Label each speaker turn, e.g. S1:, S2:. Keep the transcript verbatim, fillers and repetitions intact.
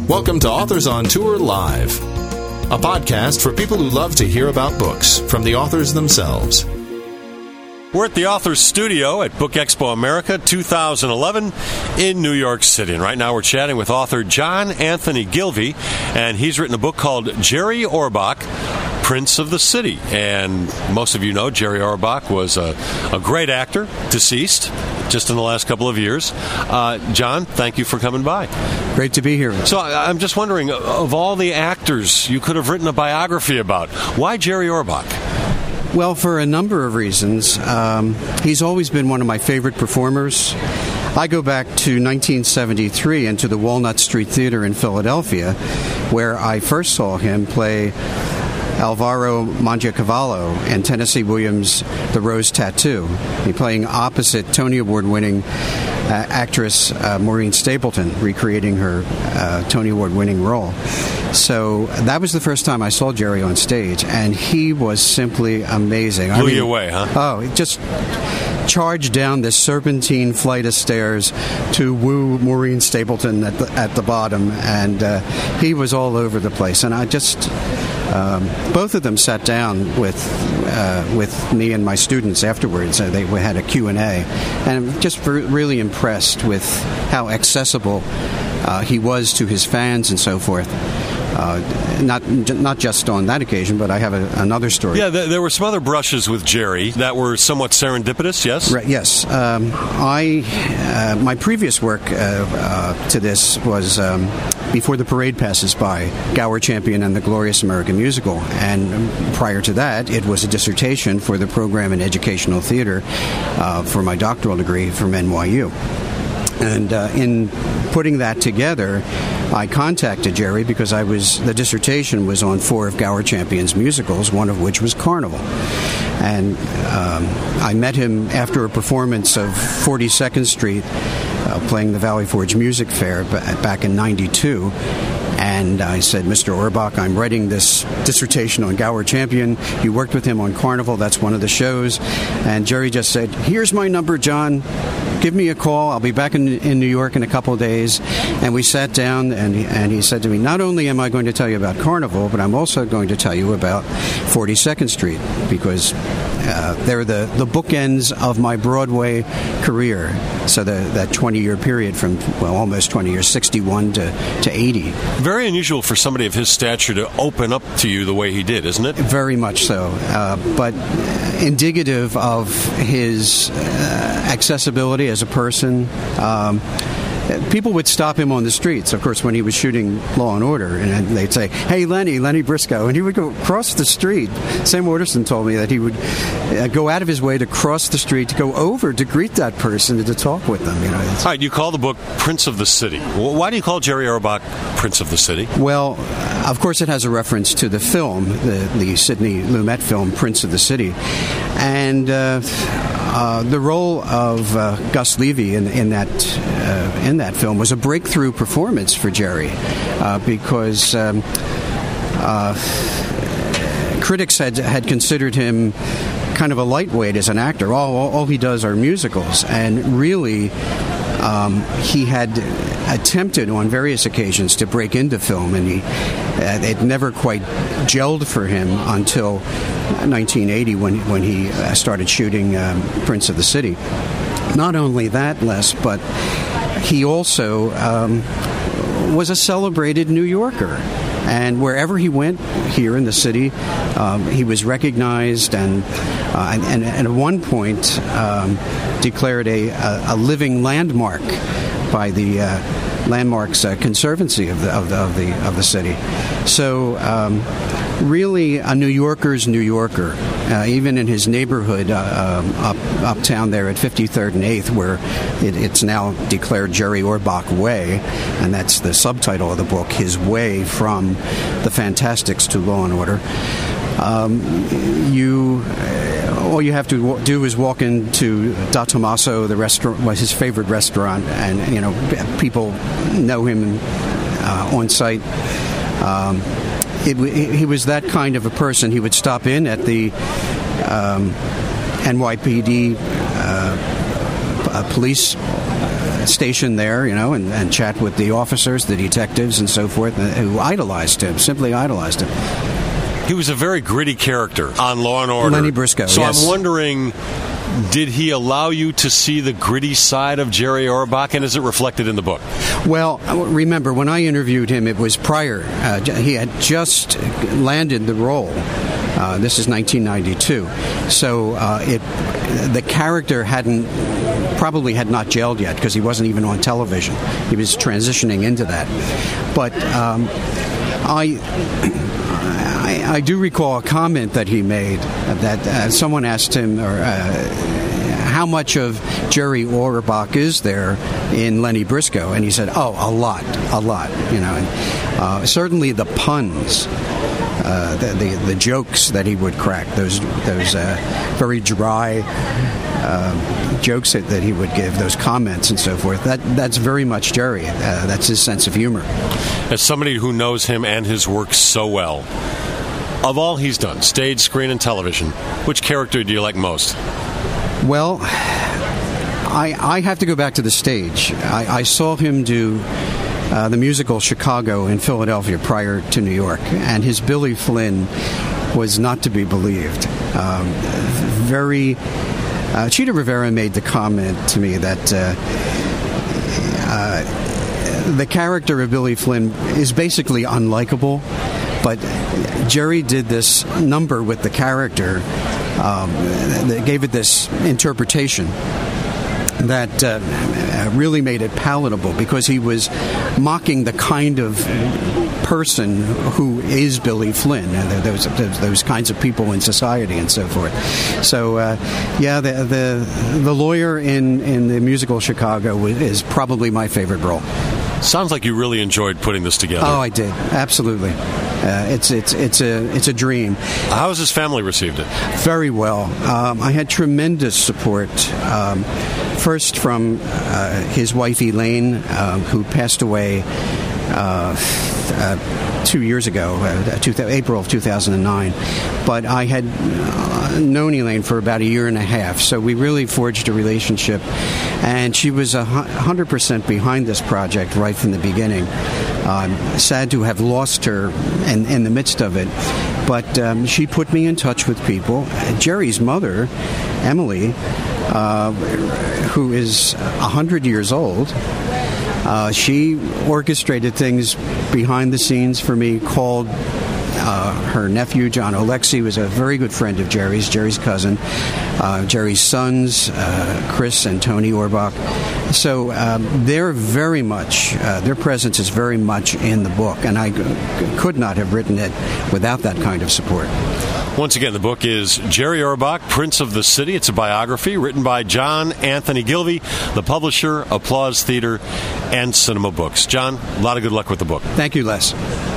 S1: Welcome to Authors on Tour Live, a podcast for people who love to hear about books from the authors themselves.
S2: We're at the Authors Studio at Book Expo America twenty eleven in New York City. And right now we're chatting with author John Anthony Gilvey, and he's written a book called Jerry Orbach, Prince of the City. And most of you know Jerry Orbach was a, a great actor, deceased just in the last couple of years. Uh, John, thank you for coming by.
S3: Great to be here.
S2: So I'm just wondering, of all the actors you could have written a biography about, why Jerry Orbach?
S3: Well, for a number of reasons. Um, he's always been one of my favorite performers. I go back to nineteen seventy-three and to the Walnut Street Theater in Philadelphia, where I first saw him play Alvaro Mangiacavallo and Tennessee Williams' The Rose Tattoo. He playing opposite Tony Award-winning uh, actress uh, Maureen Stapleton, recreating her uh, Tony Award-winning role. So that was the first time I saw Jerry on stage, and he was simply amazing.
S2: Blew I mean, you away, huh?
S3: Oh, it just charged down this serpentine flight of stairs to woo Maureen Stapleton at the, at the bottom, and uh, he was all over the place. And I just... Um, both of them sat down with uh, with me and my students afterwards. Uh, they we had a Q and A, and I'm just re- really impressed with how accessible uh, he was to his fans and so forth. Uh, not not just on that occasion, but I have a, another story.
S2: Yeah, there, there were some other brushes with Jerry that were somewhat serendipitous, yes?
S3: Right, yes. Um, I uh, my previous work uh, uh, to this was um, Before the Parade Passes By, Gower Champion and the Glorious American Musical. And prior to that, it was a dissertation for the program in educational theater uh, for my doctoral degree from N Y U. And uh, in putting that together, I contacted Jerry because I was the dissertation was on four of Gower Champion's musicals, one of which was Carnival. And um, I met him after a performance of forty-second Street, uh, playing the Valley Forge Music Fair back in ninety-two. And I said, Mister Orbach, I'm writing this dissertation on Gower Champion. You worked with him on Carnival. That's one of the shows. And Jerry just said, here's my number, John. Give me a call. I'll be back in, in New York in a couple of days. And we sat down, and he, and he said to me, not only am I going to tell you about Carnival, but I'm also going to tell you about forty-second Street, because uh, they're the, the bookends of my Broadway career. So the, that twenty-year period from, well, almost twenty years, sixty-one to, to eighty.
S2: Very unusual for somebody of his stature to open up to you the way he did, isn't it?
S3: Very much so. Uh, but indicative of his uh, accessibility as a person. Um, people would stop him on the streets, of course, when he was shooting Law and Order, and they'd say, hey, Lenny, Lenny Briscoe, and he would go across the street. Sam Waterston told me that he would uh, go out of his way to cross the street, to go over to greet that person and to talk with them. You know,
S2: all right, you call the book Prince of the City. Why do you call Jerry Orbach Prince of the City?
S3: Well, of course it has a reference to the film, the, the Sidney Lumet film, Prince of the City. And uh, uh, the role of uh, Gus Levy in, in that uh, in that film was a breakthrough performance for Jerry, uh, because um, uh, critics had had considered him kind of a lightweight as an actor. All, all, all he does are musicals, and really um, he had attempted on various occasions to break into film, and he uh, it never quite gelled for him until nineteen eighty when when he uh, started shooting um, Prince of the City. Not only that, Les, but he also um, was a celebrated New Yorker. And wherever he went here in the city, um, he was recognized and, uh, and, and, and at one point um, declared a, a, a living landmark by the uh, Landmarks uh, Conservancy of the, of the of the of the city. So um, really a New Yorker's New Yorker, uh, even in his neighborhood uh, um, up uptown there at fifty-third and eighth, where it, it's now declared Jerry Orbach Way, and that's the subtitle of the book, his way from the Fantastics to Law and Order. Um, you, uh, all you have to do is walk into Da Tommaso, the restaurant, was his favorite restaurant, and you know people know him uh, on site. Um, it, he was that kind of a person. He would stop in at the um, N Y P D uh, police stationed there, you know, and, and chat with the officers, the detectives, and so forth, who idolized him, simply idolized him.
S2: He was a very gritty character on Law and Order.
S3: Lenny Briscoe,
S2: So
S3: yes.
S2: I'm wondering, did he allow you to see the gritty side of Jerry Orbach, and is it reflected in the book?
S3: Well, remember, when I interviewed him, it was prior. Uh, he had just landed the role. Uh, this is nineteen ninety-two. So uh, it the character hadn't, probably had not gelled yet, because he wasn't even on television. He was transitioning into that. But um, I... I, I do recall a comment that he made that uh, someone asked him, or uh, how much of Jerry Orbach is there in Lenny Briscoe, and he said, "Oh, a lot, a lot." You know, and, uh, certainly the puns, uh, the, the the jokes that he would crack, those those uh, very dry uh, jokes that, that he would give, those comments and so forth. That that's very much Jerry. Uh, that's his sense of humor.
S2: As somebody who knows him and his work so well, of all he's done, stage, screen, and television, which character do you like most?
S3: Well, I, I have to go back to the stage. I, I saw him do uh, the musical Chicago in Philadelphia prior to New York, and his Billy Flynn was not to be believed. Um, very... Uh, Chita Rivera made the comment to me that uh, uh, the character of Billy Flynn is basically unlikable, but Jerry did this number with the character um, that gave it this interpretation that uh, really made it palatable, because he was mocking the kind of person who is Billy Flynn, those, those, those kinds of people in society and so forth. So, uh, yeah, the, the the lawyer in, in the musical Chicago is probably my favorite role.
S2: Sounds like you really enjoyed putting this together.
S3: Oh, I did. Absolutely. Uh, it's it's it's a it's a dream.
S2: How has his family received it?
S3: Very well. Um, I had tremendous support. Um, first from uh, his wife Elaine, uh, who passed away uh, uh, two years ago, uh, two, April of two thousand nine. But I had uh, known Elaine for about a year and a half, so we really forged a relationship. And she was one hundred percent behind this project right from the beginning. Um, sad to have lost her in, in the midst of it, but um, she put me in touch with people. Jerry's mother, Emily, uh, who is one hundred years old, uh, she orchestrated things behind the scenes for me, called Uh, her nephew, John Alexi, was a very good friend of Jerry's, Jerry's cousin, uh, Jerry's sons, uh, Chris and Tony Orbach. So um, they're very much, uh, their presence is very much in the book, and I g- could not have written it without that kind of support.
S2: Once again, the book is Jerry Orbach, Prince of the City. It's a biography written by John Anthony Gilvey, the publisher, Applause Theater, and Cinema Books. John, a lot of good luck with the book.
S3: Thank you, Les.